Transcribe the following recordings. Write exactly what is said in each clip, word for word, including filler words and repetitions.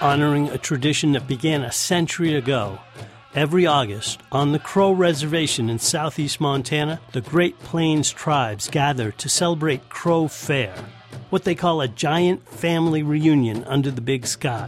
honoring a tradition that began a century ago. Every August, on the Crow Reservation in southeast Montana, the Great Plains tribes gather to celebrate Crow Fair, what they call a giant family reunion under the big sky.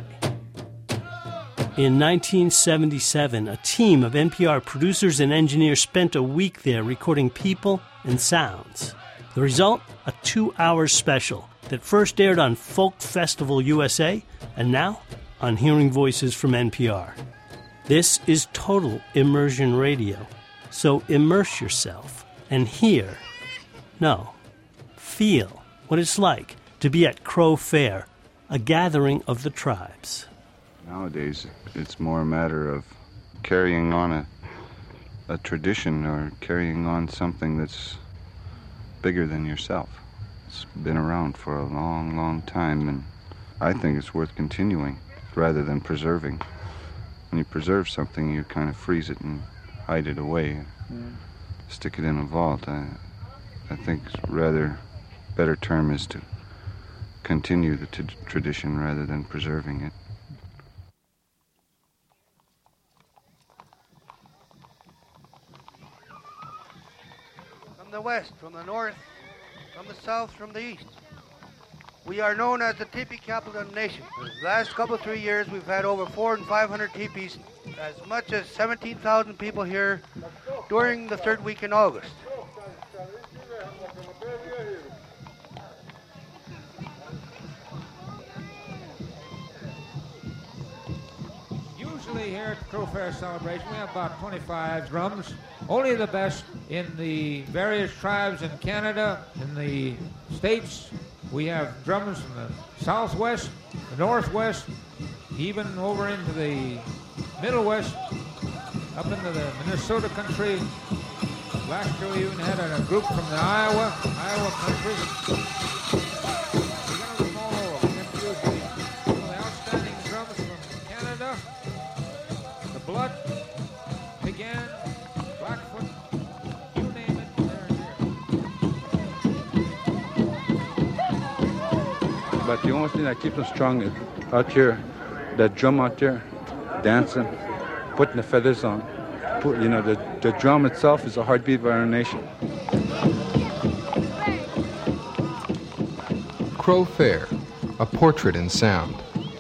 In nineteen seventy-seven, a team of N P R producers and engineers spent a week there recording people and sounds. The result? A two-hour special that first aired on Folk Festival U S A and now on Hearing Voices from N P R. This is total immersion radio, so immerse yourself and hear, no, feel what it's like to be at Crow Fair, a gathering of the tribes. Nowadays, it's more a matter of carrying on a, a tradition or carrying on something that's bigger than yourself. It's been around for a long, long time, and I think it's worth continuing rather than preserving. When you preserve something, you kind of freeze it and hide it away, mm. stick it in a vault. I, I think rather better term is to continue the t- tradition rather than preserving it. From the west, from the north, from the south, from the east. We are known as the teepee capital of the nation. The last couple of three years, we've had over four and five hundred teepees, as much as seventeen thousand people here during the third week in August. Usually here at the Crow Fair celebration, we have about twenty-five drums, only the best in the various tribes in Canada, in the States. We have drums from the southwest, the northwest, even over into the middle west, up into the Minnesota country. Last year we even had a group from the Iowa, Iowa country. We got them all over. We have usually some of the outstanding drums from Canada, the Blood, Began, Blackfoot, you name it, they're here. But the only thing that keeps us strong is out here, that drum out there, dancing, putting the feathers on. Put, you know, the, the drum itself is the heartbeat of our nation. Crow Fair, a portrait in sound.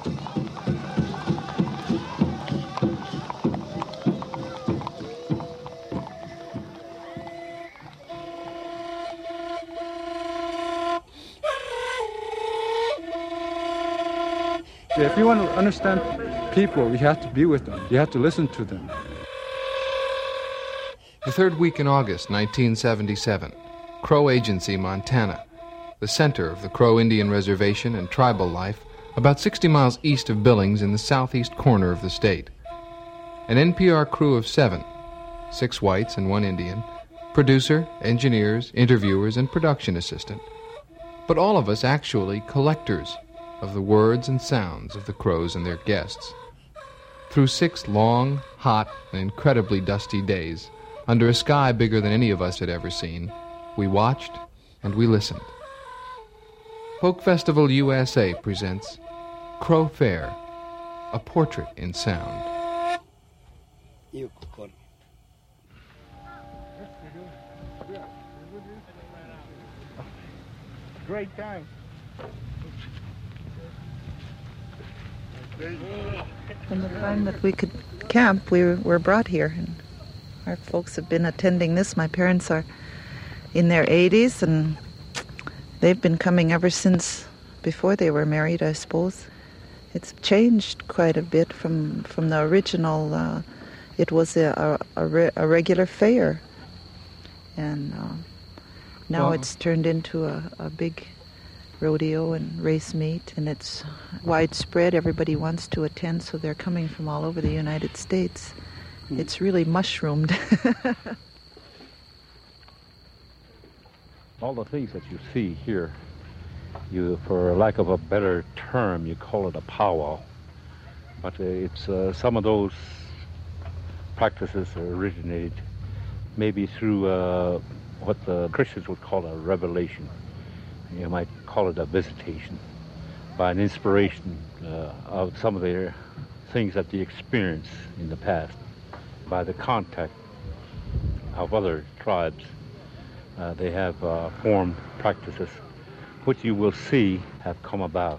If you want to understand people, you have to be with them. You have to listen to them. The third week in August, nineteen seventy-seven, Crow Agency, Montana, the center of the Crow Indian Reservation and tribal life, about sixty miles east of Billings in the southeast corner of the state. An N P R crew of seven, six whites and one Indian, producer, engineers, interviewers, and production assistant. But all of us actually collectors of the words and sounds of the Crows and their guests. Through six long, hot, and incredibly dusty days, under a sky bigger than any of us had ever seen, we watched and we listened. Folk Festival U S A presents Crow Fair, a portrait in sound. Great time. From the time that we could camp, we were brought here, and our folks have been attending this. My parents are in their eighties, and they've been coming ever since before they were married, I suppose. It's changed quite a bit from, from the original. Uh, it was a, a, a, re, a regular fair, and uh, now well, it's turned into a, a big rodeo and race meet, and it's widespread. Everybody wants to attend, so they're coming from all over the United States. Mm. It's really mushroomed. All the things that you see here, you, for lack of a better term, you call it a powwow. But uh, it's uh, some of those practices originated maybe through uh, what the Christians would call a revelation. You might call it a visitation. by an inspiration uh, of some of their things that they experienced in the past, by the contact of other tribes. Uh, they have uh, formed practices which you will see have come about.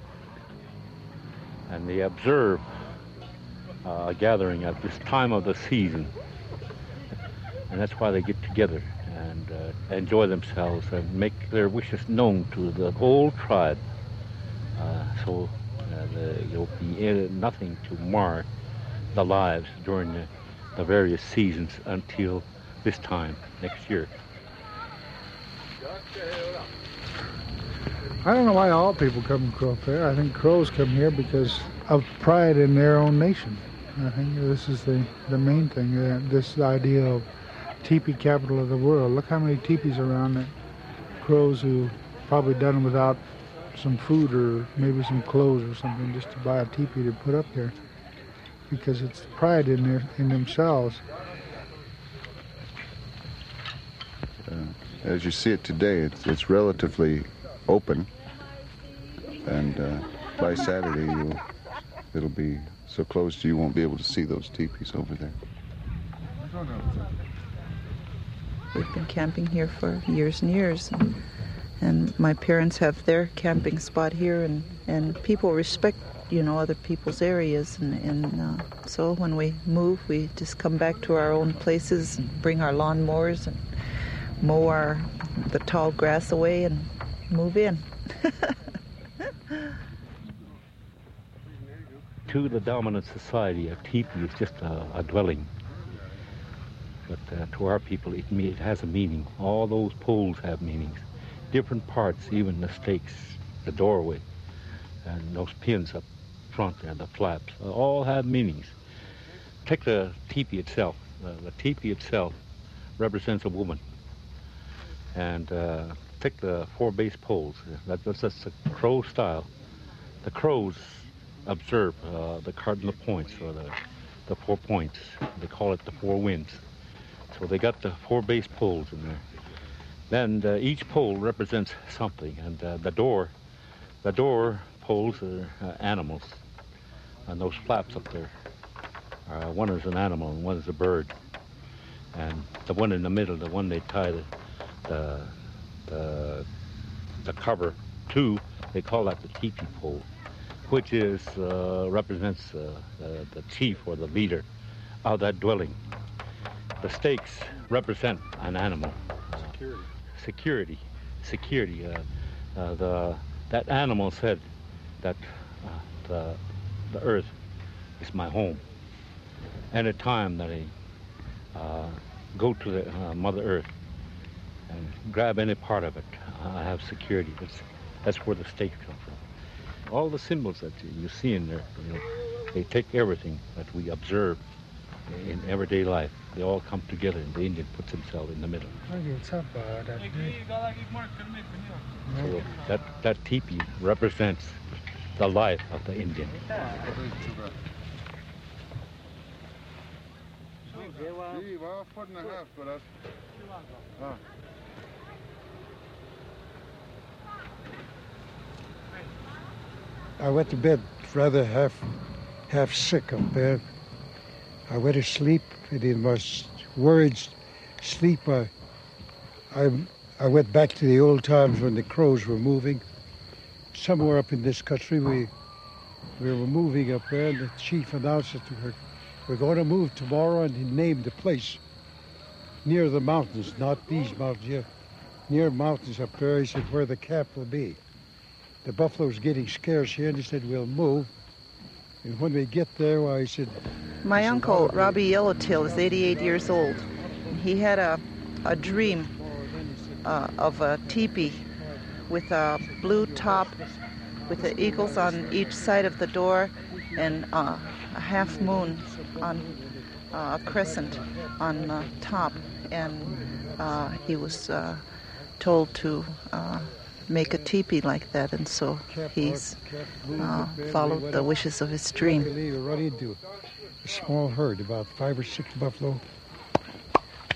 And they observe uh, a gathering at this time of the season. And that's why they get together and uh, enjoy themselves and make their wishes known to the whole tribe. Uh, so uh, the, there will be uh, nothing to mar the lives during the, the various seasons until this time next year. I don't know why all people come to Crow Fair. I think Crows come here because of pride in their own nation. I think this is the, the main thing, uh, this idea of teepee capital of the world. Look how many teepees around that Crows who probably done without some food or maybe some clothes or something just to buy a teepee to put up there, because it's pride in their in themselves. Uh, as you see it today, it's, it's relatively open, and uh, by Saturday you'll, it'll be so closed you won't be able to see those teepees over there. We've been camping here for years and years, and, and my parents have their camping spot here, and, and people respect, you know, other people's areas, and, and uh, so when we move, we just come back to our own places and bring our lawnmowers and mow our, the tall grass away and move in. To the dominant society, a teepee is just a, a dwelling. But uh, to our people, it, it has a meaning. All those poles have meanings. Different parts, even the stakes, the doorway, and those pins up front there, the flaps, uh, all have meanings. Take the teepee itself. Uh, the teepee itself represents a woman. And uh, take the four base poles. That, that's, that's the Crow style. The Crows observe uh, the cardinal points, or the, the four points. They call it the four winds. So they got the four base poles in there. Then uh, each pole represents something, and uh, the door, the door poles are uh, animals, and those flaps up there, uh, one is an animal and one is a bird, and the one in the middle, the one they tie the the the, the cover to, they call that the teepee pole, which is uh, represents uh, the, the chief or the leader of that dwelling. The stakes represent an animal. Security. Uh, security. Security. Uh, uh, the that animal said that uh, the the earth is my home. Any time that I uh, go to the uh, Mother Earth and grab any part of it, I have security. That's that's where the stakes come from. All the symbols that you see in there, you know, they take everything that we observe in everyday life. They all come together, and the Indian puts himself in the middle. So that that teepee represents the life of the Indian. I went to bed rather half half sick up there. I went to sleep, and in my worried sleep, I, I, I went back to the old times when the Crows were moving. Somewhere up in this country, we we were moving up there, and the chief announced that we're, we're going to move tomorrow, and he named the place near the mountains, not these mountains, yeah, near mountains up there. He said where the camp will be. The buffalo's getting scarce here, and he said we'll move. And when we get there, well, he said... My uncle, Robbie Yellowtail, is eighty-eight years old. He had a, a dream uh, of a teepee with a blue top, with the eagles on each side of the door, and uh, a half moon on uh, a crescent on the top. And uh, he was uh, told to uh, make a teepee like that, and so he's uh, followed the wishes of his dream. We run into a small herd, about five or six buffalo.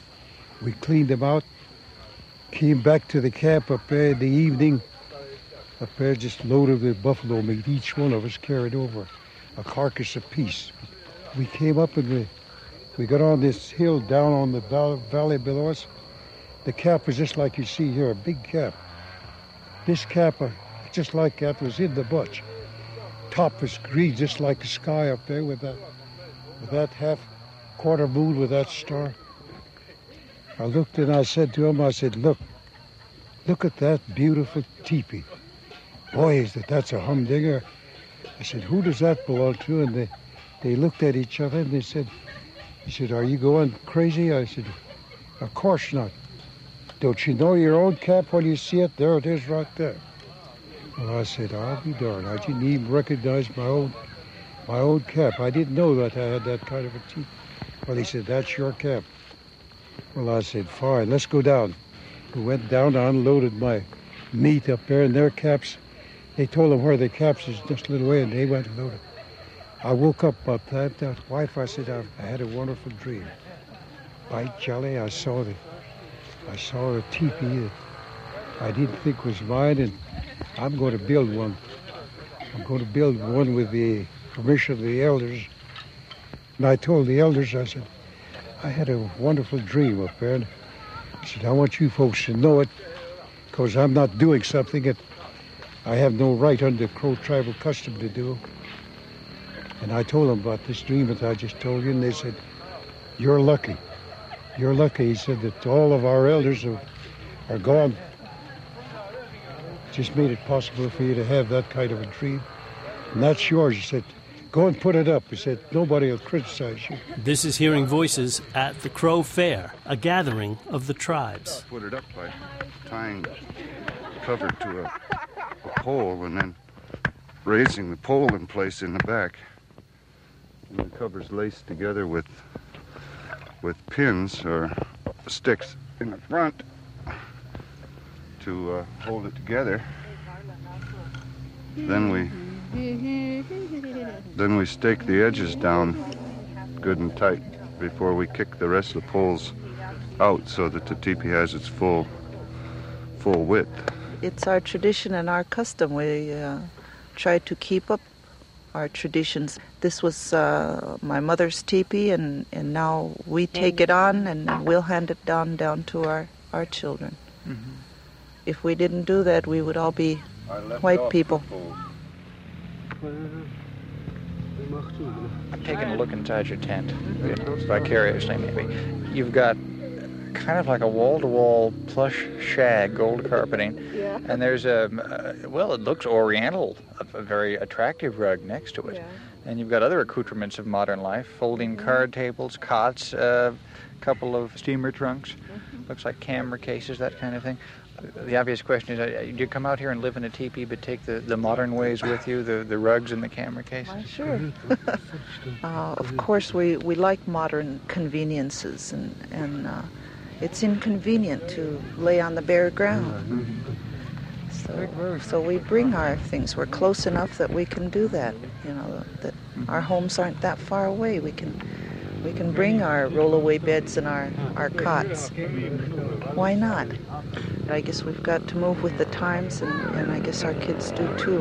We cleaned them out, came back to the camp up there in the evening, up there just loaded with buffalo meat. Each one of us carried over a carcass apiece. We came up and we, we got on this hill down on the val- valley below us. The cap was just like you see here, a big cap. This cap, uh, just like that, was in the bush. Top was green, just like the sky up there with that, with that half quarter moon with that star. I looked and I said to him, I said, look, look at that beautiful teepee. Boy, is that that's a humdinger. I said, who does that belong to? And they, they looked at each other and they said, he said, are you going crazy? I said, of course not. Don't you know your own cap when you see it? There it is right there. Well, I said, I'll be darned. I didn't even recognize my own, my own cap. I didn't know that I had that kind of a teeth. Well, he said, that's your cap. Well, I said, fine, let's go down. We went down, I unloaded my meat up there, and their caps, they told them where the caps is just a little way, and they went and loaded. I woke up about that, that wife, I said, I, I had a wonderful dream. By jolly, I saw the, I saw a teepee that I didn't think was mine, and I'm going to build one. I'm going to build one with the permission of the elders. And I told the elders, I said, I had a wonderful dream up there. And I said, I want you folks to know it, because I'm not doing something that I have no right under Crow tribal custom to do. And I told them about this dream that I just told you, and they said, you're lucky. You're lucky. He said that all of our elders are, are gone. Just made it possible for you to have that kind of a dream. And that's yours. He said, go and put it up. He said, nobody will criticize you. This is Hearing Voices at the Crow Fair, a gathering of the tribes. Put it up by tying the cover to a, a pole and then raising the pole in place in the back. And the cover's laced together with with pins or sticks in the front to uh, hold it together. Then we then we stake the edges down good and tight before we kick the rest of the poles out so that the teepee has its full full width. It's our tradition and our custom. We uh, try to keep up our traditions. This was uh, my mother's teepee, and, and now we take it on and we'll hand it down down to our, our children. Mm-hmm. If we didn't do that, we would all be white people. I'm taking a look inside your tent, vicariously maybe. You've got kind of like a wall-to-wall plush shag, gold carpeting, yeah. And there's a, uh, well, it looks oriental, a, a very attractive rug next to it. Yeah. And you've got other accoutrements of modern life, folding mm-hmm. card tables, cots, a uh, couple of steamer trunks, mm-hmm. looks like camera cases, that kind of thing. The obvious question is, uh, do you come out here and live in a teepee but take the, the modern ways with you, the, the rugs and the camera cases? Why, sure. uh, of course, we, we like modern conveniences, and, and uh, it's inconvenient to lay on the bare ground. So, so we bring our things. We're close enough that we can do that. You know, that our homes aren't that far away. We can we can bring our roll-away beds and our, our cots. Why not? But I guess we've got to move with the times, and, and I guess our kids do too.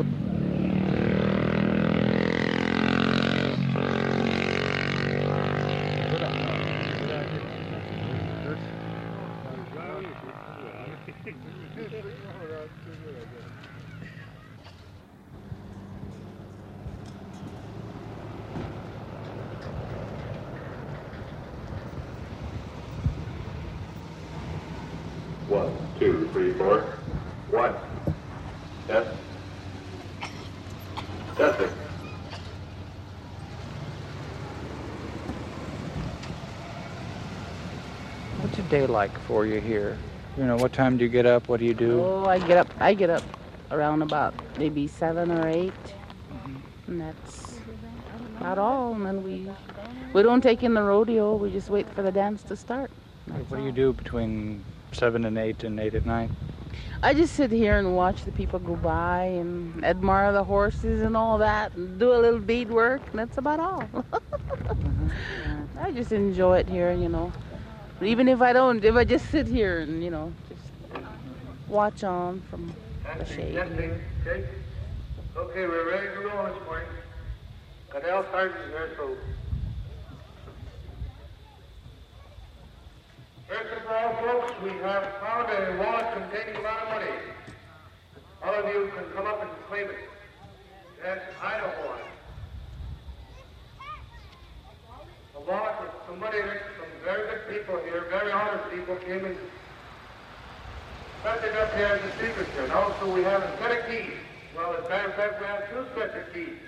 One, two, three, four. One. Test. Testing. What's a day like for you here? You know, what time do you get up? What do you do? Oh, I get up. I get up around about maybe seven or eight, mm-hmm. and that's about all. And then we we don't take in the rodeo. We just wait for the dance to start. That's what do you do between seven and eight and eight at night? I just sit here and watch the people go by and admire the horses and all that, and do a little bead work, and that's about all. mm-hmm. I just enjoy it here, you know. Even if I don't, if I just sit here and, you know, just watch on from the shade here. Okay. Okay, we're ready to roll this morning. Got Al Sargent here, so. First of all, folks, we have found a wallet containing a lot of money. All of you can come up and claim it. That's Idaho on it. A wallet with some money that some very good people here, very honest people, came and set it up here as a secret here. And also we have a set of keys. Well, as a matter of fact, we have two sets of keys.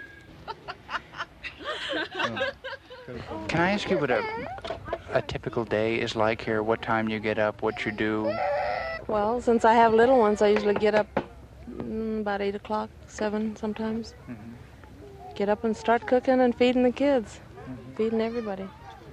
Can I ask you what a, a typical day is like here? What time you get up, what you do? Well, since I have little ones, I usually get up mm, about eight o'clock, seven sometimes. Mm-hmm. Get up and start cooking and feeding the kids, mm-hmm. feeding everybody.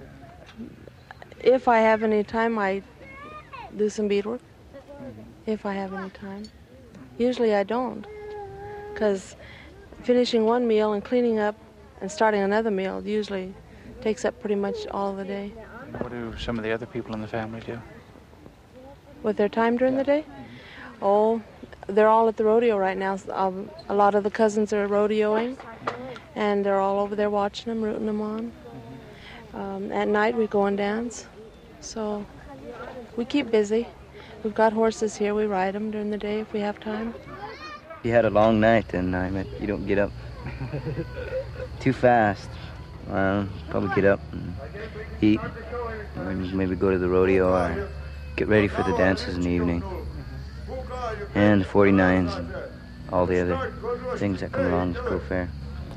If I have any time, I do some beadwork. Mm-hmm. If I have any time. Usually I don't, because finishing one meal and cleaning up and starting another meal usually takes up pretty much all of the day. What do some of the other people in the family do? With their time during the day? Oh, they're all at the rodeo right now. Um, a lot of the cousins are rodeoing, and they're all over there watching them, rooting them on. Um, at night we go and dance, so we keep busy. We've got horses here. We ride them during the day if we have time. You had a long night, and I mean, you don't get up too fast. Well, probably get up and eat, and maybe go to the rodeo or get ready for the dances in the evening, and the forty-nines and all the other things that come along with Crow Fair.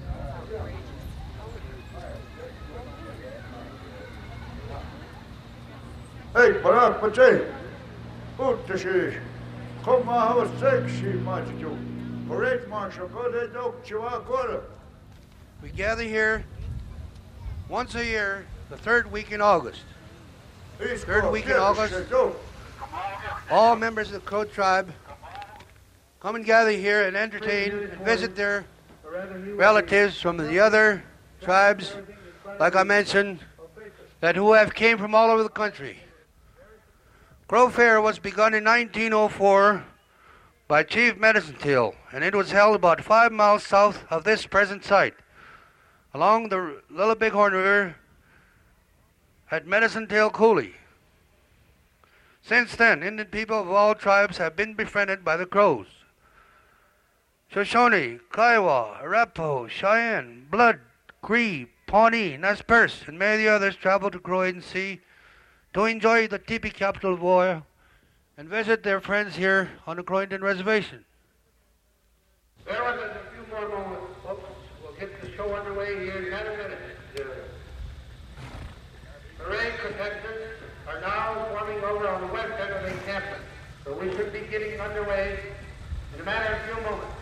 Hey, Barak, Pache, Utashish, come on, have a sexy macho. Parade marshal, go to Doak Chihuahua. We gather here once a year, the third week in August. Third week in August, all members of the Crow tribe come and gather here and entertain and visit their relatives from the other tribes, like I mentioned, that who have came from all over the country. Crow Fair was begun in nineteen oh four by Chief Medicine Tail, and it was held about five miles south of this present site, along the Little Bighorn River at Medicine Tail Coulee. Since then, Indian people of all tribes have been befriended by the Crows. Shoshone, Kiowa, Arapaho, Cheyenne, Blood, Cree, Pawnee, Nez Perce, and many others travel to Crow Agency to enjoy the teepee capital of war and visit their friends here on the Crow Indian Reservation. Bear with us a few more moments, folks. We'll get the show underway here in a minute. The parade contestants are now forming over on the west end of the encampment, so we should be getting underway in a matter of a few moments.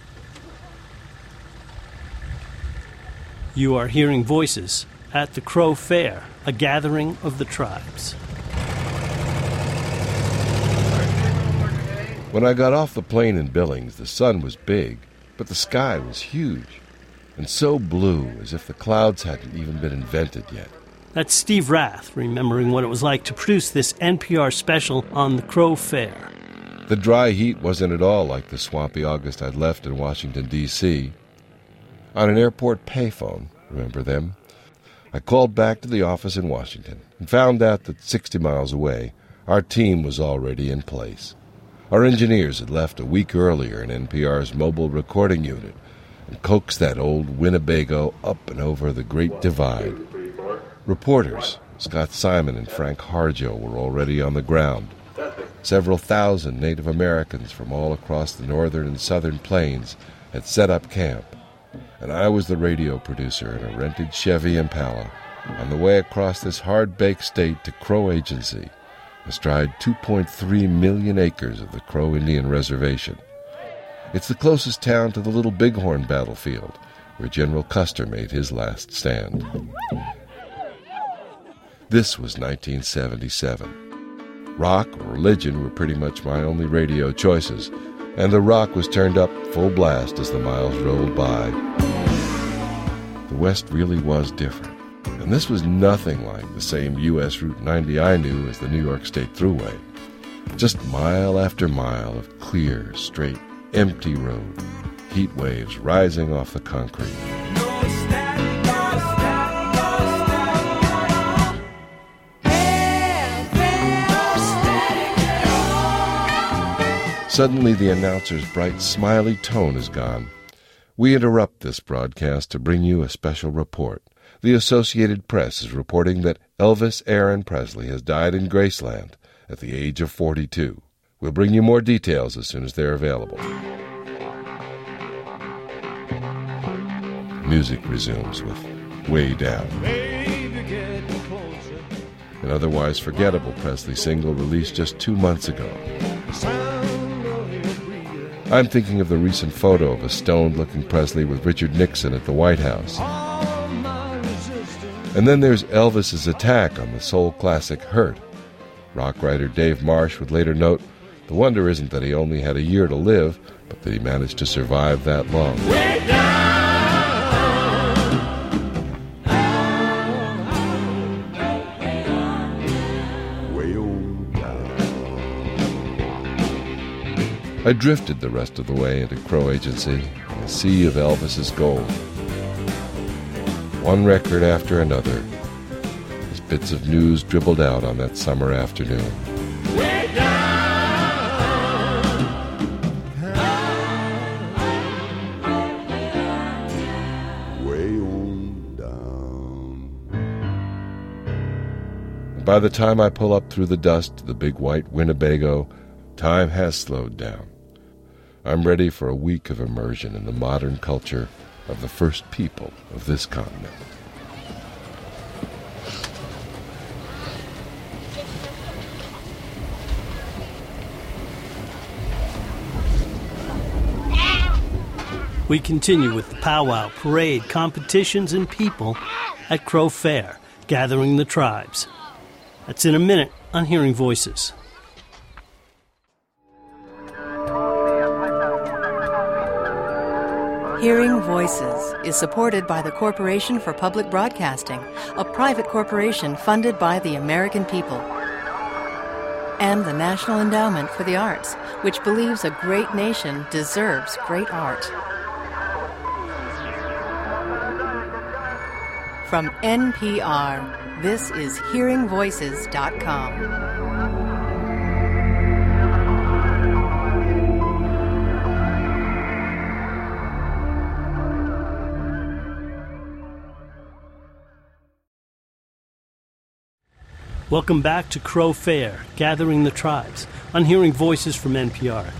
You are hearing voices at the Crow Fair, a gathering of the tribes. When I got off the plane in Billings, the sun was big, but the sky was huge, and so blue as if the clouds hadn't even been invented yet. That's Steve Rath, remembering what it was like to produce this N P R special on the Crow Fair. The dry heat wasn't at all like the swampy August I'd left in Washington, D C On an airport payphone, remember them? I called back to the office in Washington and found out that sixty miles away, our team was already in place. Our engineers had left a week earlier in N P R's mobile recording unit and coaxed that old Winnebago up and over the Great Divide. Reporters, Scott Simon and Frank Harjo, were already on the ground. Several thousand Native Americans from all across the northern and southern plains had set up camp, and I was the radio producer in a rented Chevy Impala on the way across this hard-baked state to Crow Agency, astride two point three million acres of the Crow Indian Reservation. It's the closest town to the Little Bighorn battlefield, where General Custer made his last stand. This was nineteen seventy-seven. Rock or religion were pretty much my only radio choices, and the rock was turned up full blast as the miles rolled by. The West really was different, and this was nothing like the same U S Route ninety I knew as the New York State Thruway. Just mile after mile of clear, straight, empty road, heat waves rising off the concrete. Suddenly, the announcer's bright, smiley tone is gone. We interrupt this broadcast to bring you a special report. The Associated Press is reporting that Elvis Aaron Presley has died in Graceland at the age of forty-two. We'll bring you more details as soon as they're available. Music resumes with Way Down. An otherwise forgettable Presley single released just two months ago. I'm thinking of the recent photo of a stoned-looking Presley with Richard Nixon at the White House. And then there's Elvis's attack on the soul classic Hurt. Rock writer Dave Marsh would later note, the wonder isn't that he only had a year to live, but that he managed to survive that long. Way down. I drifted the rest of the way into Crow Agency, in a sea of Elvis's gold. One record after another, as bits of news dribbled out on that summer afternoon. Way down. Way on down. And by the time I pull up through the dust to the big white Winnebago, time has slowed down. I'm ready for a week of immersion in the modern culture of the first people of this continent. We continue with the powwow, parade, competitions, and people at Crow Fair, gathering the tribes. That's in a minute on Hearing Voices. Hearing Voices is supported by the Corporation for Public Broadcasting, a private corporation funded by the American people, and the National Endowment for the Arts, which believes a great nation deserves great art. From N P R, this is hearing voices dot com. Welcome back to Crow Fair, Gathering the Tribes, on Hearing Voices from N P R.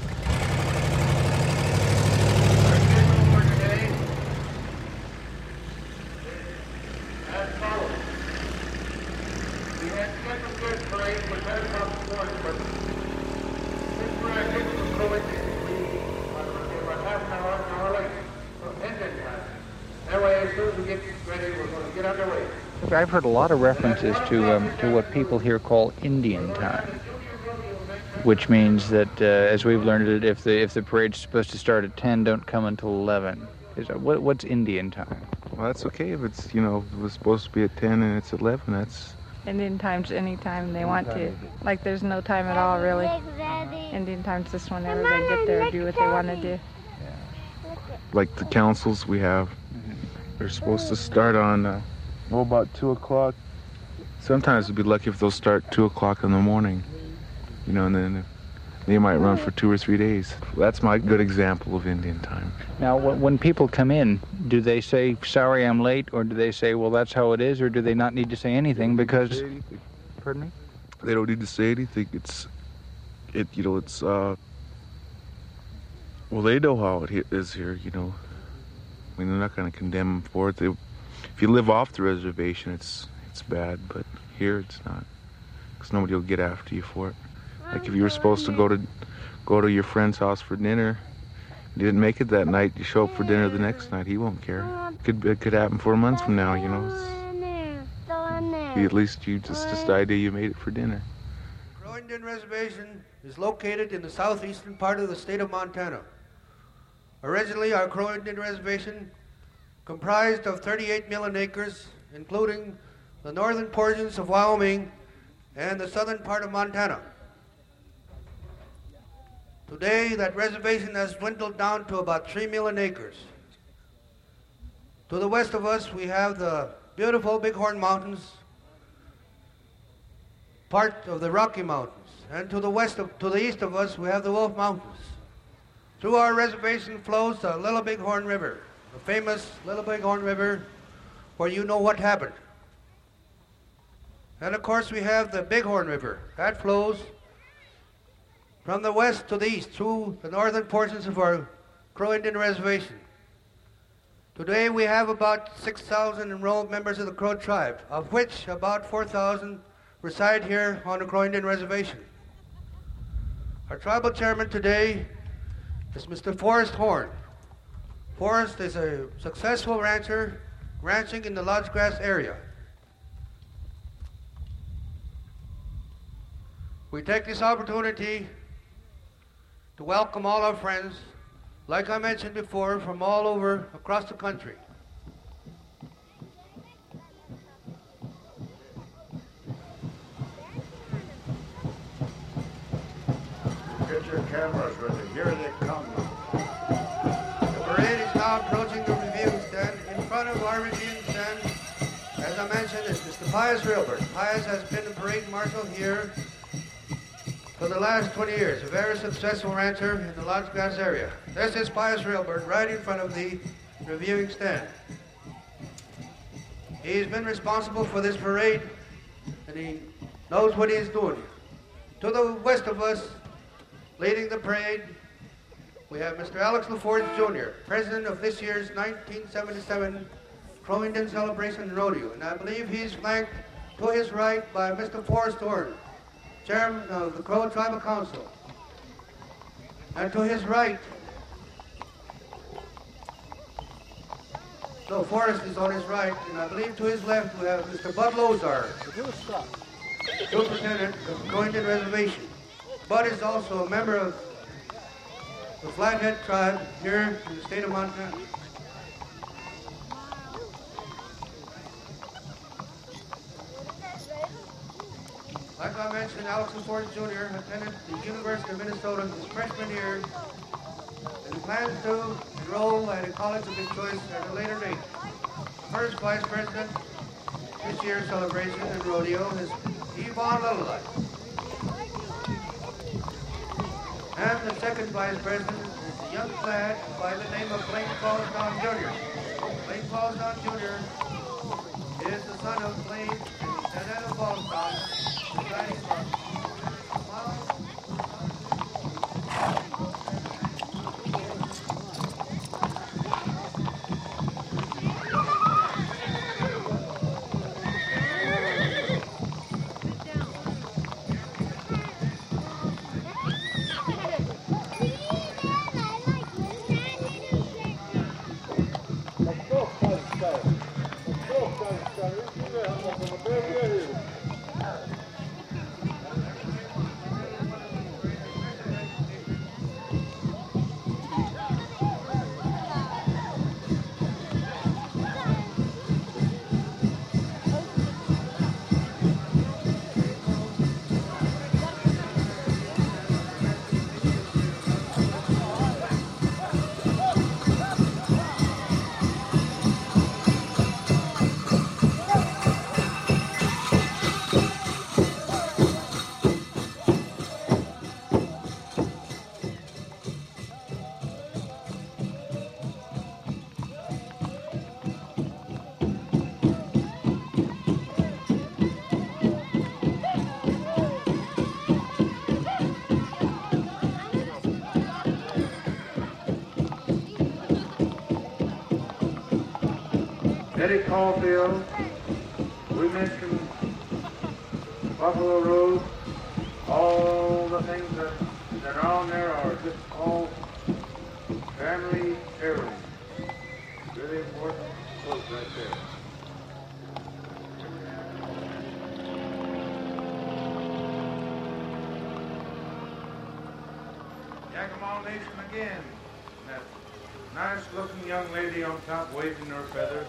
I've heard a lot of references to um, to what people here call Indian time, which means that, uh, as we've learned it, if the if the parade's supposed to start at ten, don't come until eleven. Is that, what, what's Indian time? Well, that's okay if it's, you know, it was supposed to be at ten and it's eleven. That's Indian time's any time they want to. Like there's no time at all, really. Indian time's just whenever they get there, do what they want to do. like the councils we have. Mm-hmm. They're supposed to start on. Uh, Well, about two o'clock. Sometimes we'd be lucky if they'll start two o'clock in the morning, you know, and then they might run for two or three days. That's my good example of Indian time. Now, when people come in, do they say, sorry, I'm late, or do they say, well, that's how it is, or do they not need to say anything because... Say anything. Pardon me? They don't need to say anything. It's, it, you know, it's, uh... well, they know how it is here, you know. I mean, they're not going to condemn them for it. They... If you live off the reservation, it's it's bad, but here it's not, because nobody will get after you for it. Like if you were supposed to go to go to your friend's house for dinner, you didn't make it that night, you show up for dinner the next night, he won't care. It could it could happen four months from now, you know. It's, at least you just just the idea you made it for dinner. Crow Indian Reservation is located in the southeastern part of the state of Montana. Originally, our Crow Indian Reservation comprised of thirty-eight million acres, including the northern portions of Wyoming and the southern part of Montana. Today, that reservation has dwindled down to about three million acres. To the west of us, we have the beautiful Bighorn Mountains, part of the Rocky Mountains. And to the west of, to the east of us, we have the Wolf Mountains. Through our reservation flows the Little Bighorn River, the famous Little Bighorn River, where you know what happened. And of course, we have the Bighorn River. That flows from the west to the east through the northern portions of our Crow Indian Reservation. Today, we have about six thousand enrolled members of the Crow tribe, of which about four thousand reside here on the Crow Indian Reservation. Our tribal chairman today is Mister Forrest Horn. Forrest is a successful rancher ranching in the Lodge Grass area. We take this opportunity to welcome all our friends, like I mentioned before, from all over across the country. Get your cameras ready. Here they come. The parade is now approaching the reviewing stand. In front of our reviewing stand, as I mentioned, is Mister Pius Railbird. Pius has been the parade marshal here for the last twenty years, a very successful rancher in the Lodge Grass area. This is Pius Railbird right in front of the reviewing stand. He's been responsible for this parade, and he knows what he's doing. To the west of us, leading the parade, we have Mister Alex LaForge Junior, president of this year's nineteen seventy-seven Crow Indian Celebration Rodeo, and I believe he's flanked to his right by Mister Forrest Horn, chairman of the Crow Tribal Council. And to his right, no, Forrest is on his right, and I believe to his left we have Mister Bud Lozar, superintendent of the Crow Indian Reservation. Bud is also a member of the Flathead tribe here in the state of Montana. Like I mentioned, Alex LaForge Junior attended the University of Minnesota his freshman year and plans to enroll at a college of his choice at a later date. First vice president this year's celebration and rodeo is Yvonne Littlelight. And the second vice president is a young lad by the name of Blaine Fallsdown Junior Blaine Fallsdown Junior is the son of Blaine and Janetta Fallsdown, residing from Eddie Caulfield, we mentioned Buffalo Road, all the things that, that are on there are just all family heirlooms. Really important quote right there. Yakima Nation again. That nice looking young lady on top waving her feathers.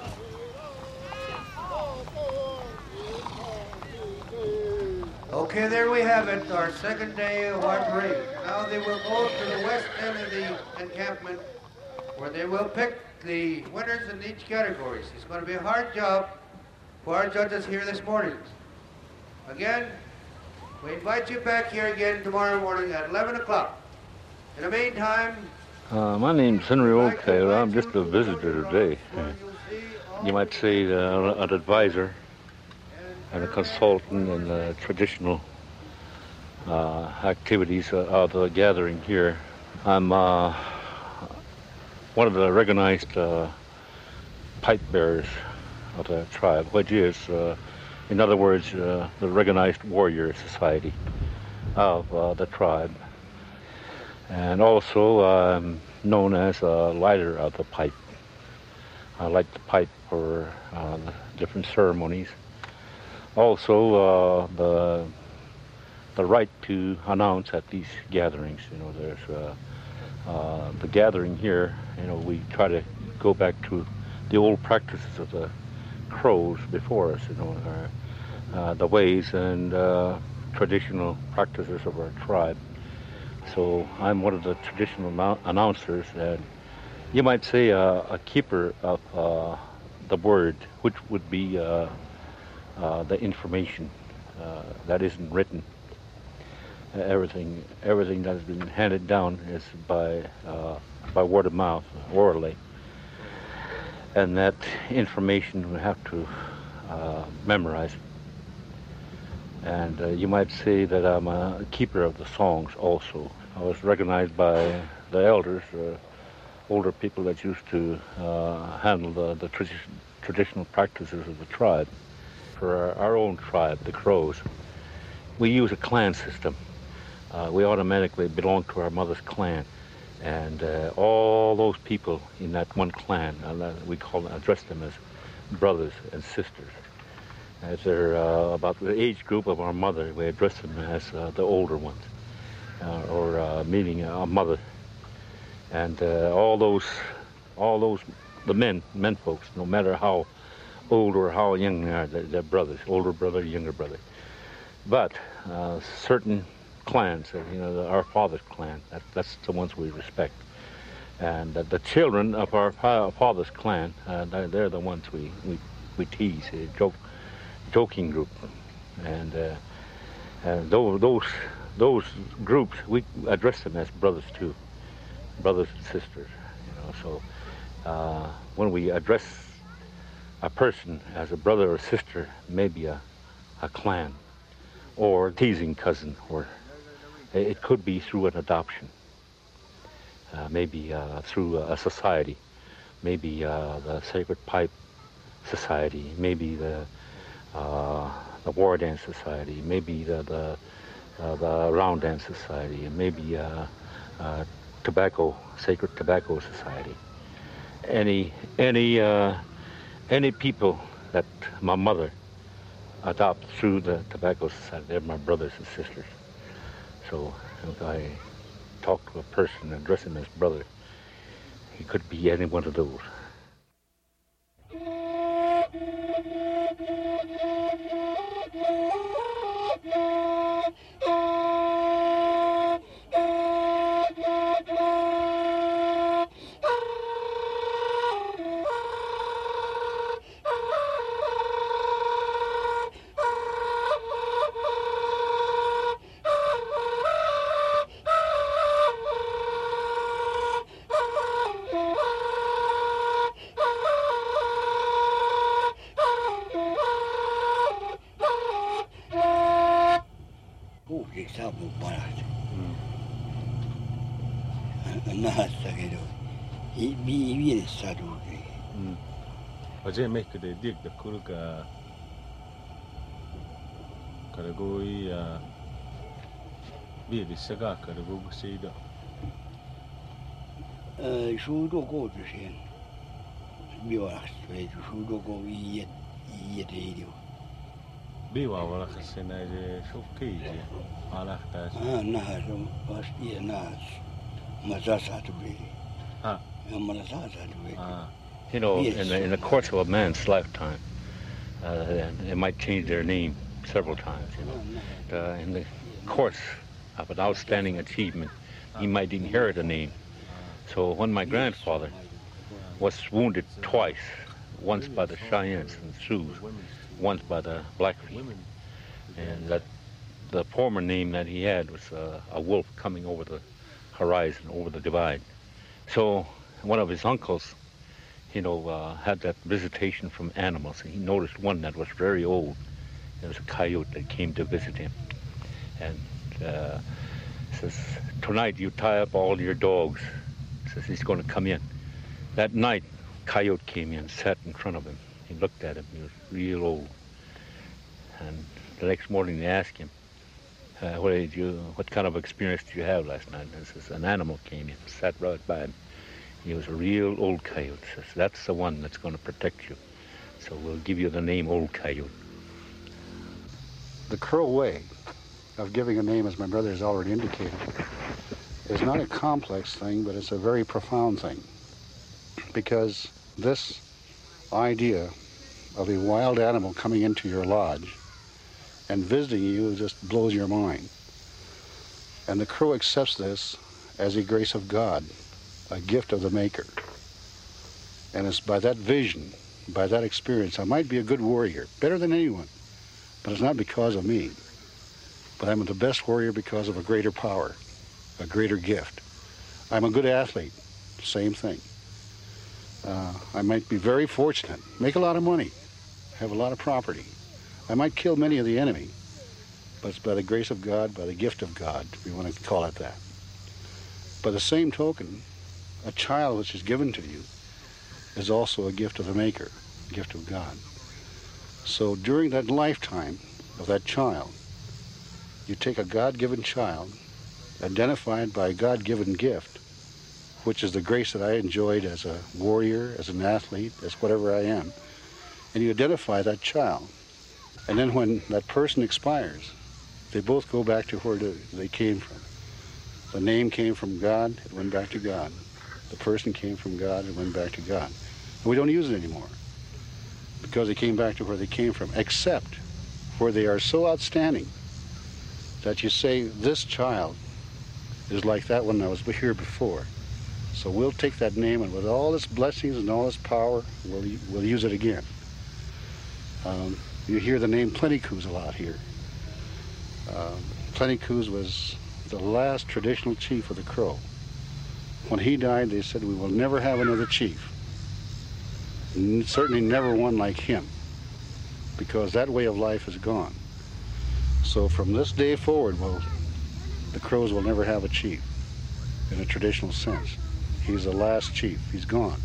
Okay, there we have it, our second day of our parade. Now they will go to the west end of the encampment where they will pick the winners in each category. It's going to be a hard job for our judges here this morning. Again, we invite you back here again tomorrow morning at eleven o'clock. In the meantime, Uh, my name's Henry Oldtail. I'm just a visitor today. You might say uh, an advisor and a consultant in the traditional uh, activities of the gathering here. I'm uh, one of the recognized uh, pipe bearers of the tribe, which is, uh, in other words, uh, the recognized warrior society of uh, the tribe. And also um, known as a lighter of the pipe. I light the pipe for uh, the different ceremonies. Also, uh, the the right to announce at these gatherings. You know, there's uh, uh, the gathering here. You know, we try to go back to the old practices of the Crows before us. You know, our, uh, the ways and uh, traditional practices of our tribe. So I'm one of the traditional announcers, and you might say uh, a keeper of uh, the word, which would be uh, uh, the information uh, that isn't written. Uh, everything, everything that has been handed down is by uh, by word of mouth, orally, and that information we have to uh, memorize it. And uh, you might say that I'm a keeper of the songs also. I was recognized by the elders, uh, older people that used to uh, handle the, the tradi- traditional practices of the tribe. For our, our own tribe, the Crows, we use a clan system. Uh, we automatically belong to our mother's clan. And uh, all those people in that one clan, uh, we call them, address them as brothers and sisters. As they're uh, about the age group of our mother, we address them as uh, the older ones, uh, or uh, meaning a mother. And uh, all those, all those, the men, men folks, no matter how old or how young they are, they're, they're brothers, older brother, younger brother. But uh, certain clans, uh, you know, the, our father's clan, that, that's the ones we respect. And uh, the children of our fa- father's clan, uh, they're, they're the ones we, we, we tease, uh, joke. joking group, and, uh, and those, those those groups, we address them as brothers too, brothers and sisters, you know. So uh, when we address a person as a brother or sister, maybe a, a clan or teasing cousin, or it could be through an adoption, uh, maybe uh, through a society, maybe uh, the Sacred Pipe Society, maybe the Uh, the War Dance Society, maybe the the, uh, the Round Dance Society, and maybe uh, uh, Tobacco, Sacred Tobacco Society. Any any uh, any people that my mother adopted through the Tobacco Society, they're my brothers and sisters. So if I talk to a person and address him as brother, he could be any one of those. Aje mehke de dik de kulga karagoi ya bi de saga karago seida eh shudo go de shen bi wa swe shudo go yi yi de idio bi wa wala khasena je shuf kije ala khtas ah na so was ye na mazasa to be ah mazasa to be ah. You know, in the, in the course of a man's lifetime, uh, it might change their name several times, you know. Uh, in the course of an outstanding achievement, he might inherit a name. So when my grandfather was wounded twice, once by the Cheyennes and Sioux, once by the Blackfeet, and that the former name that he had was uh, a wolf coming over the horizon, over the divide. So one of his uncles, you know, uh, had that visitation from animals, and he noticed one that was very old. It was a coyote that came to visit him. And uh, says, tonight you tie up all your dogs. Says he's going to come in. That night, coyote came in, sat in front of him. He looked at him. He was real old. And the next morning they asked him, uh, what did you, what kind of experience did you have last night? And says, an animal came in, sat right by him. He was a real old coyote. Says, that's the one that's going to protect you. So we'll give you the name Old Coyote. The Crow way of giving a name, as my brother has already indicated, is not a complex thing, but it's a very profound thing. Because this idea of a wild animal coming into your lodge and visiting you just blows your mind. And the Crow accepts this as a grace of God, a gift of the Maker. And it's by that vision, by that experience, I might be a good warrior, better than anyone, but it's not because of me. But I'm the best warrior because of a greater power, a greater gift. I'm a good athlete, same thing. Uh, I might be very fortunate, make a lot of money, have a lot of property. I might kill many of the enemy, but it's by the grace of God, by the gift of God, if we want to call it that. By the same token, a child which is given to you is also a gift of the Maker, a gift of God. So during that lifetime of that child, you take a God-given child, identified by a God-given gift, which is the grace that I enjoyed as a warrior, as an athlete, as whatever I am, and you identify that child. And then when that person expires, they both go back to where they came from. The name came from God, it went back to God. The person came from God, it went back to God. And we don't use it anymore because they came back to where they came from, except where they are so outstanding that you say, this child is like that one that was here before. So we'll take that name, and with all its blessings and all its power, we'll, we'll use it again. Um, you hear the name Plenty-Coups a lot here. Uh, Plenty-Coups was the last traditional chief of the Crow. When he died, they said, we will never have another chief. And certainly never one like him, because that way of life is gone. So from this day forward, well, the Crows will never have a chief in a traditional sense. He's the last chief. He's gone.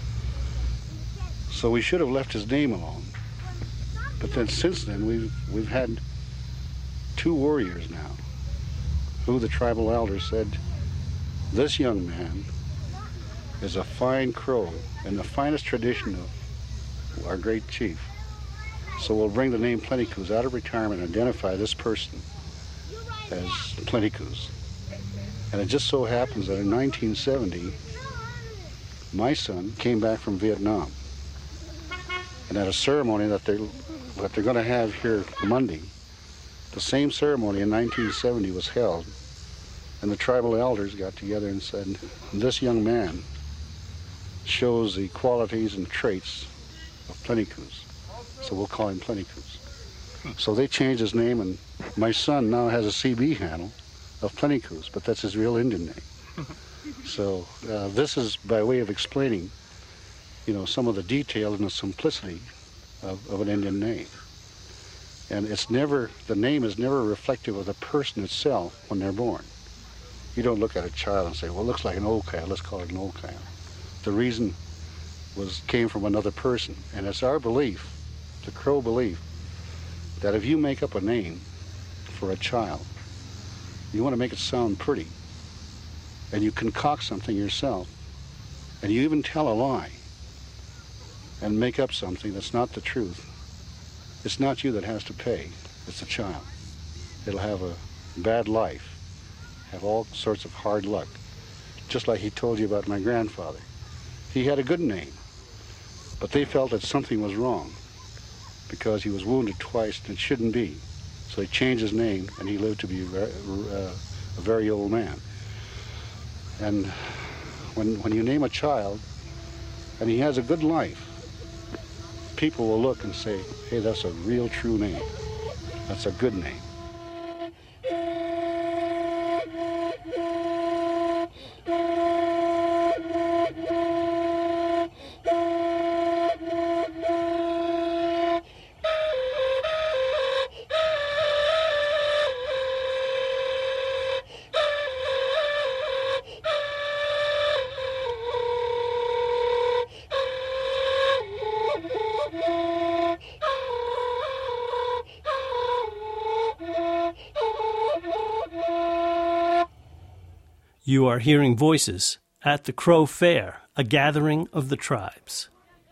So we should have left his name alone. But then since then, we've, we've had two warriors now who the tribal elders said, this young man is a fine Crow in the finest tradition of our great chief. So we'll bring the name Plenty-Coups out of retirement and identify this person as Plenty-Coups. And it just so happens that in nineteen seventy, my son came back from Vietnam. And at a ceremony that, they, that they're going to have here Monday, the same ceremony in nineteen seventy was held. And the tribal elders got together and said, this young man shows the qualities and traits of Plenty-Coups. So we'll call him Plenty-Coups. So they changed his name, and my son now has a C B handle of Plenty-Coups, but that's his real Indian name. So uh, this is by way of explaining, you know, some of the detail and the simplicity of, of an Indian name. And it's never, the name is never reflective of the person itself when they're born. You don't look at a child and say, well, it looks like an old coyote, let's call it an old coyote. The reason was came from another person. And it's our belief, the Crow belief, that if you make up a name for a child, you want to make it sound pretty, and you concoct something yourself, and you even tell a lie and make up something that's not the truth, it's not you that has to pay, it's the child. It'll have a bad life, have all sorts of hard luck, just like he told you about my grandfather. He had a good name, but they felt that something was wrong because he was wounded twice and it shouldn't be. So he changed his name, and he lived to be very, uh, a very old man. And when, when you name a child, and he has a good life, people will look and say, hey, that's a real true name. That's a good name. You are hearing voices at the Crow Fair, a gathering of the tribes.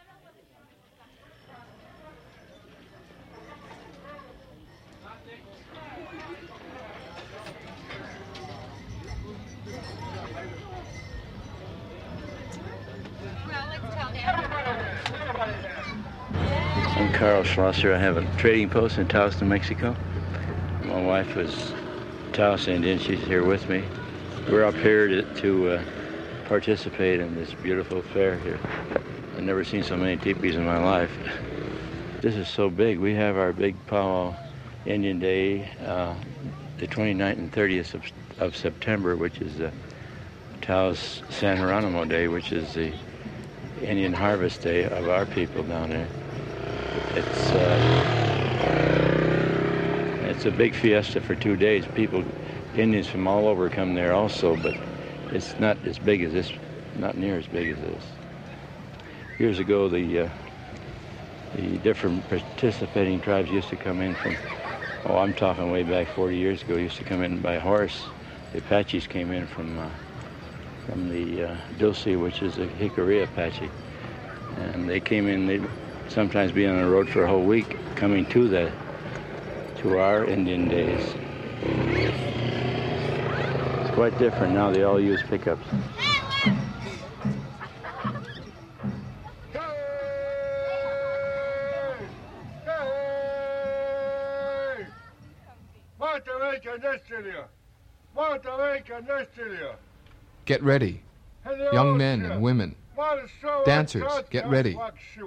I'm Carl Schlosser. I have a trading post in Taos, New Mexico. My wife was Taos Indian. She's here with me. We're up here to, to uh, participate in this beautiful fair here. I've never seen so many teepees in my life. This is so big. We have our big powwow Indian Day, uh, the twenty-ninth and thirtieth of, of September, which is the Taos San Geronimo Day, which is the Indian Harvest Day of our people down there. It's uh, it's a big fiesta for two days. People, Indians from all over come there also, but it's not as big as this, not near as big as this. Years ago, the uh, the different participating tribes used to come in from, oh, I'm talking way back forty years ago, used to come in by horse. The Apaches came in from uh, from the uh, Dulce, which is a Hickory Apache, and they came in. They'd sometimes be on the road for a whole week, coming to the to our Indian days. It's quite different now. They all use pickups. Get ready. Young men and women. Dancers, get ready.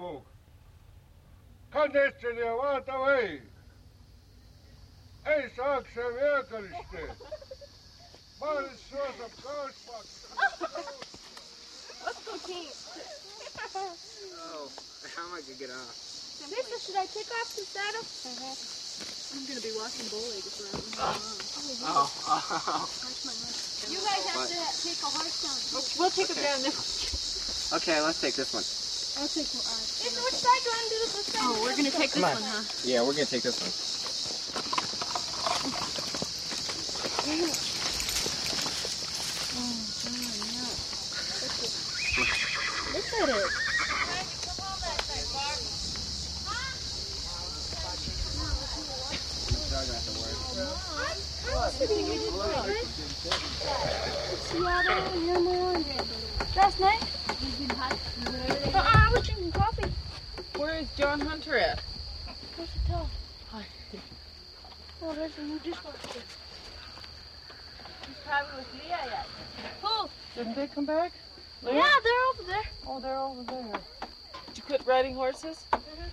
Let's go team. Oh, how am I gonna get off? Lisa, should I take off the saddle? Uh-huh. I'm gonna be walking bowlegs around. Oh, oh, oh. You guys have what? to take a horse down. We'll take okay. them down there. Okay, let's take this one. I'll take one. Uh, Lisa, which side do you want to do this? Which side? Oh, we're gonna take this on. one, huh? Yeah, we're gonna take this one. Look at it. Last night? Uh-uh, I was drinking coffee. Where is John Hunter at? Where's the towel? Hi. Oh, there's a new dishwasher. He's probably with Leah yet. Who? Didn't they come back? Leah? Yeah, they're over there. Oh, they're over there. Did you quit riding horses? Mm-hmm.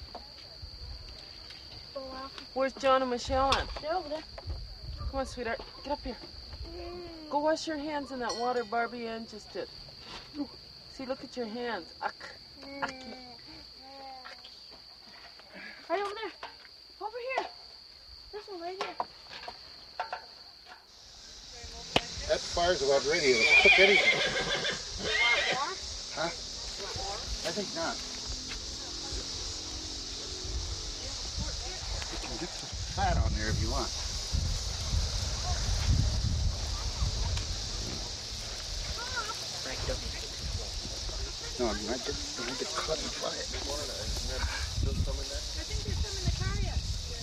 Oh, wow. Where's John and Michelle at? They're over there. Come on, sweetheart. Get up here. Go wash your hands in that water Barbie Ann just did. See, look at your hands. Ach. Aki. Right over there. Over here. This one right here. That fire's about ready to cook anything. Huh? I think not. You can get some fat on there if you want. No, I might get, I might get caught in fire. I think there's some in the car yet.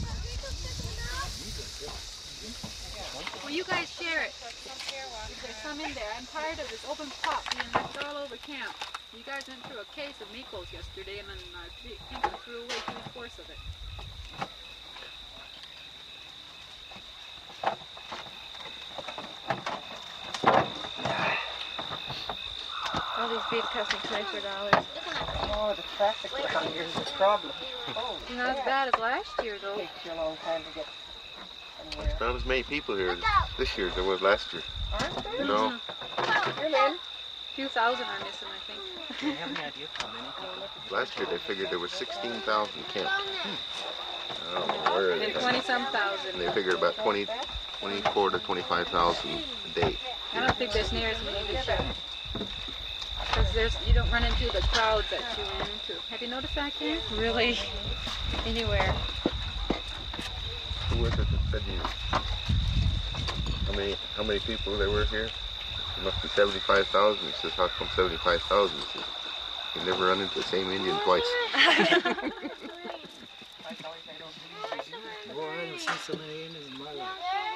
Well, you guys share it. There's some in there. I'm tired of this open pot being left all over camp. You guys went through a case of meatballs yesterday, and then I think you threw away two fourths of it. cost me twenty-four dollars. Oh, the traffic around here is a problem. Oh, Not as bad as last year, though. It takes you a long time to get anywhere. There's not as many people here this year as there was last year. Aren't there? No. A few thousand are missing, I think. Do you have any idea how many? Last year they figured there was sixteen thousand camped. I don't know where they And twenty-some thousand. And they figured about twenty, twenty-four to twenty-five thousand a day. I don't think there's near as many this year. Because there's, you don't run into the crowds that you ran into. Have you noticed that, Karen? Really? Anywhere. Who was it that said you? How many? How many people there were here? It must be seventy-five thousand. He says, "How come seventy-five thousand?" He says, "You never run into the same Indian twice." Oh, I haven't seen so many Indians in my life.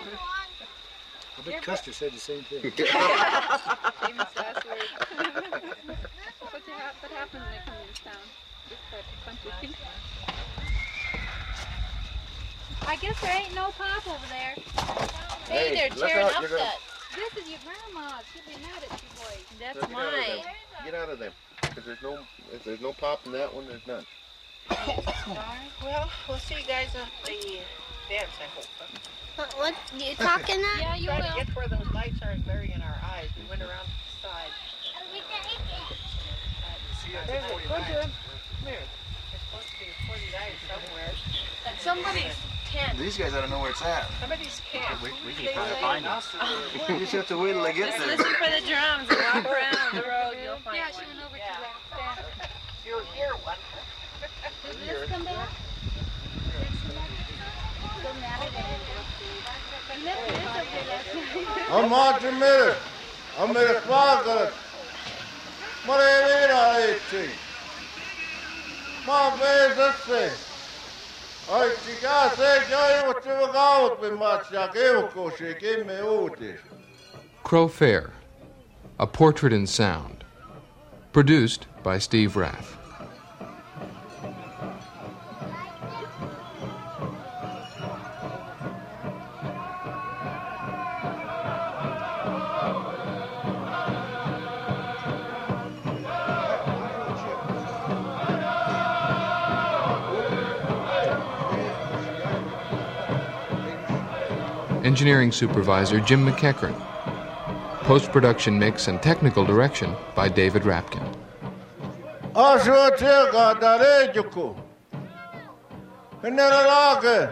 I bet Custer said the same thing. Famous last word. What, they ha- what happens when they come into town? Just that bunch of people. I guess there ain't no pop over there. Hey, Hey, they're look tearing out, up you're gonna- that. This is your grandma's. She'll be mad at you boys. That's Get out of mine. them. Get out of them. Because there's no, if there's no pop in that one, there's none. Well, we'll see you guys at the dance, I hope. What, what you talking at? Yeah, you Trying will. to get where those lights aren't glaring in our eyes. We went around the side. There's a good one. Come here. There's supposed to be a forty-nine somewhere. Somebody's tent. These guys ought to know where it's at. Somebody's camp. We, we can probably find them. You just have to wait till they get Just there. listen for the drums and walk around the road. You'll find Yeah, one. she went over to that stand. You'll hear one. Did this come back? I'm Martin Miller. I'm Miller Clark. Marina eighteen. My face is safe. I chica say joy what you go with my chakeo she gave me uti. Crow Fair, A Portrait in Sound. Produced by Steve Raff. Engineering Supervisor Jim McEachern. Post-production mix and technical direction by David Rapkin. Asho tega dare juku. Nera lage.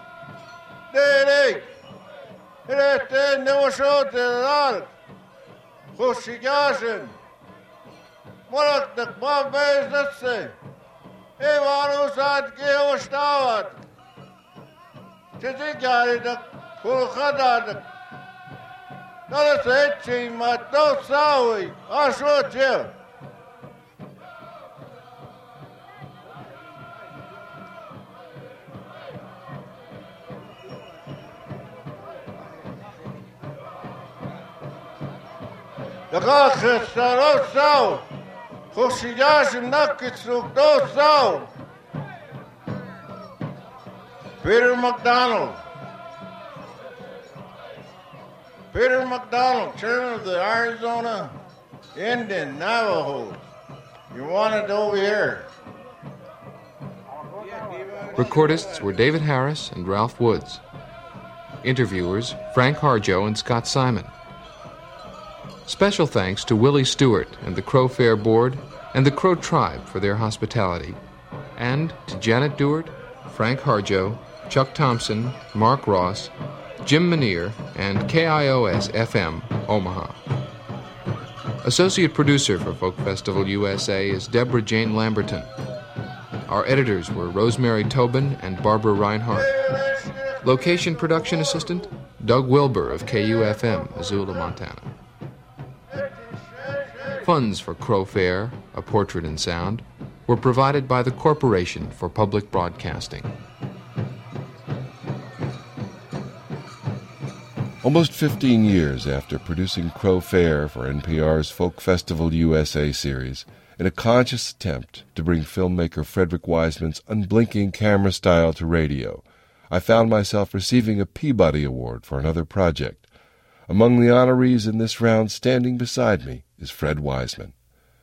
Dere. Rete no shote dal. Khoshigashin. Morak the babes that say. Evanu sad ke ostavat. Chiti gari the khadad. Nara se chi mato sawi. Asho tega. Daga khestaro sao. Khoshigash nakitsuk do sao. Peter McDonald. Peter McDonald, chairman of the Arizona Indian Navajos. You want it over here. Recordists were David Harris and Ralph Woods. Interviewers Frank Harjo and Scott Simon. Special thanks to Willie Stewart and the Crow Fair Board and the Crow Tribe for their hospitality, and to Janet Dewart, Frank Harjo, Chuck Thompson, Mark Ross, Jim Manier, and K I O S F M, Omaha. Associate producer for Folk Festival U S A is Deborah Jane Lamberton. Our editors were Rosemary Tobin and Barbara Reinhardt. Location production assistant, Doug Wilbur of K U F M, Missoula, Montana. Funds for Crow Fair, A Portrait in Sound, were provided by the Corporation for Public Broadcasting. Almost fifteen years after producing Crow Fair for N P R's Folk Festival U S A series, in a conscious attempt to bring filmmaker Frederick Wiseman's unblinking camera style to radio, I found myself receiving a Peabody Award for another project. Among the honorees in this round, standing beside me, is Fred Wiseman.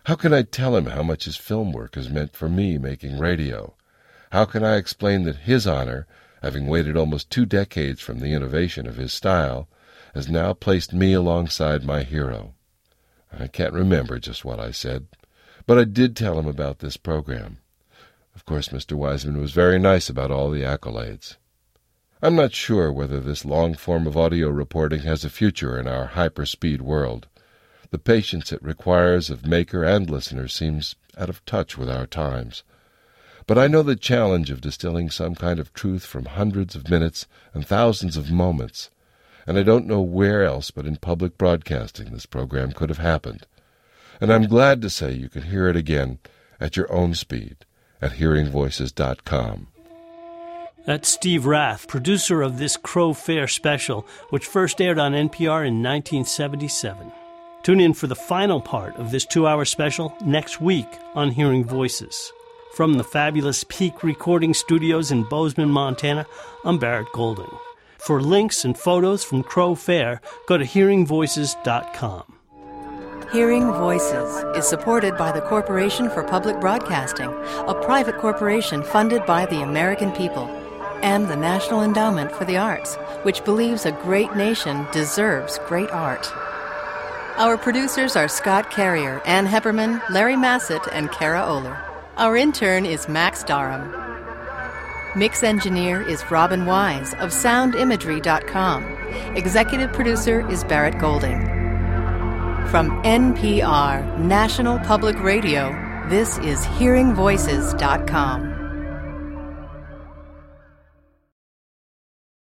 How can I tell him how much his film work has meant for me making radio? How can I explain that his honor, having waited almost two decades from the innovation of his style, has now placed me alongside my hero? I can't remember just what I said, but I did tell him about this program. Of course, Mister Wiseman was very nice about all the accolades. I'm not sure whether this long form of audio reporting has a future in our hyperspeed world. The patience it requires of maker and listener seems out of touch with our times. But I know the challenge of distilling some kind of truth from hundreds of minutes and thousands of moments, and I don't know where else but in public broadcasting this program could have happened. And I'm glad to say you can hear it again at your own speed at hearing voices dot com. That's Steve Rath, producer of this Crow Fair special, which first aired on N P R in nineteen seventy-seven. Tune in for the final part of this two-hour special next week on Hearing Voices. From the fabulous Peak Recording Studios in Bozeman, Montana, I'm Barrett Golding. For links and photos from Crow Fair, go to hearing voices dot com. Hearing Voices is supported by the Corporation for Public Broadcasting, a private corporation funded by the American people, and the National Endowment for the Arts, which believes a great nation deserves great art. Our producers are Scott Carrier, Ann Hepperman, Larry Massett, and Kara Oler. Our intern is Max Darham. Mix engineer is Robin Wise of sound imagery dot com. Executive producer is Barrett Golding. From N P R, National Public Radio, this is hearing voices dot com.